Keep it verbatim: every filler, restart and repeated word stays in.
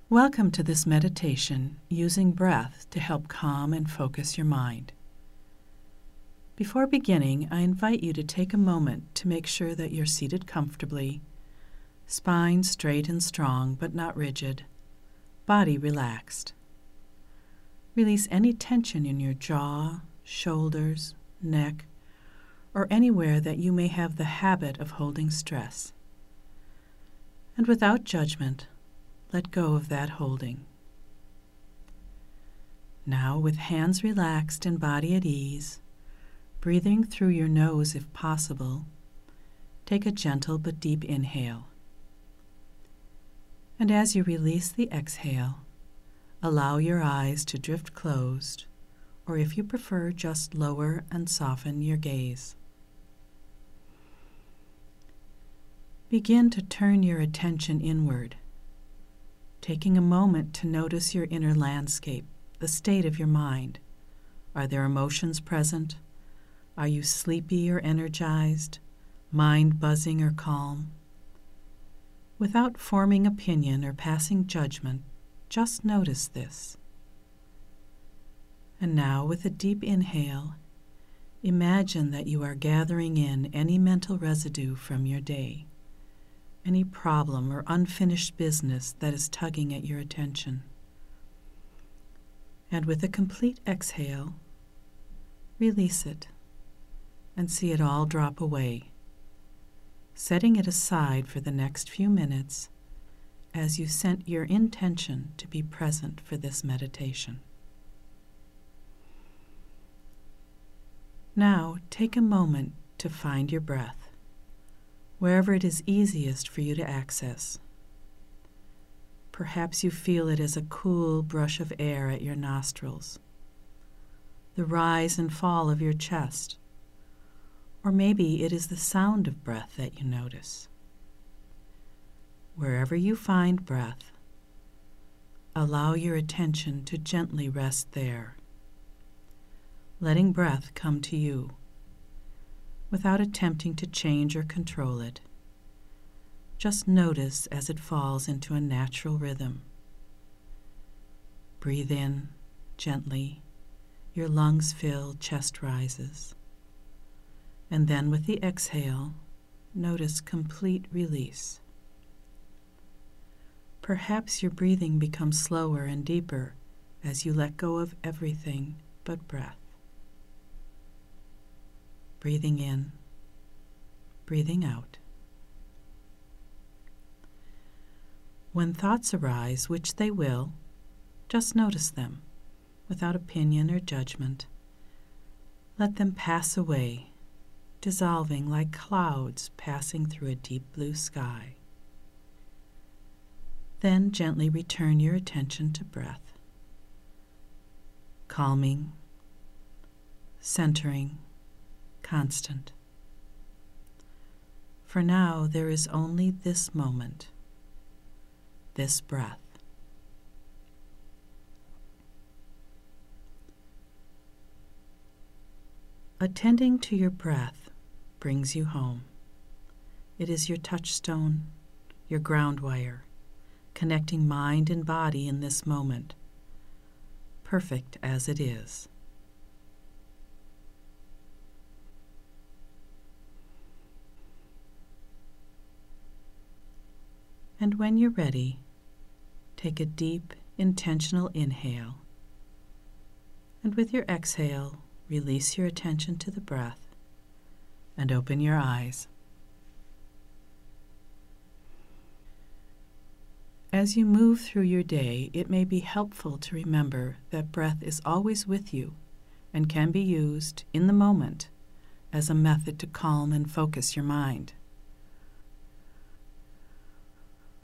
Welcome to this meditation using breath to help calm and focus your mind. Before beginning, I invite you to take a moment to make sure that you're seated comfortably, spine straight and strong but not rigid, body relaxed. Release any tension in your jaw, shoulders, neck, or anywhere that you may have the habit of holding stress. And without judgment, let go of that holding. Now, with hands relaxed and body at ease, breathing through your nose if possible, take a gentle but deep inhale. And as you release the exhale, allow your eyes to drift closed, or if you prefer, just lower and soften your gaze. Begin to turn your attention inward, taking a moment to notice your inner landscape, the state of your mind. Are there emotions present? Are you sleepy or energized, mind buzzing or calm? Without forming opinion or passing judgment, just notice this. And now, with a deep inhale, imagine that you are gathering in any mental residue from your day, any problem or unfinished business that is tugging at your attention. And with a complete exhale, release it and see it all drop away, setting it aside for the next few minutes as you set your intention to be present for this meditation. Now, take a moment to find your breath, wherever it is easiest for you to access. Perhaps you feel it as a cool brush of air at your nostrils, the rise and fall of your chest, or maybe it is the sound of breath that you notice. Wherever you find breath, allow your attention to gently rest there, letting breath come to you, without attempting to change or control it. Just notice as it falls into a natural rhythm. Breathe in gently, your lungs fill, chest rises. And then with the exhale, notice complete release. Perhaps your breathing becomes slower and deeper as you let go of everything but breath. Breathing in, breathing out. When thoughts arise, which they will, just notice them without opinion or judgment. Let them pass away, dissolving like clouds passing through a deep blue sky. Then gently return your attention to breath, calming, centering, constant. For now, there is only this moment, this breath. Attending to your breath brings you home. It is your touchstone, your ground wire, connecting mind and body in this moment, perfect as it is. And when you're ready, take a deep, intentional inhale, and with your exhale, release your attention to the breath and open your eyes. As you move through your day, it may be helpful to remember that breath is always with you and can be used in the moment as a method to calm and focus your mind.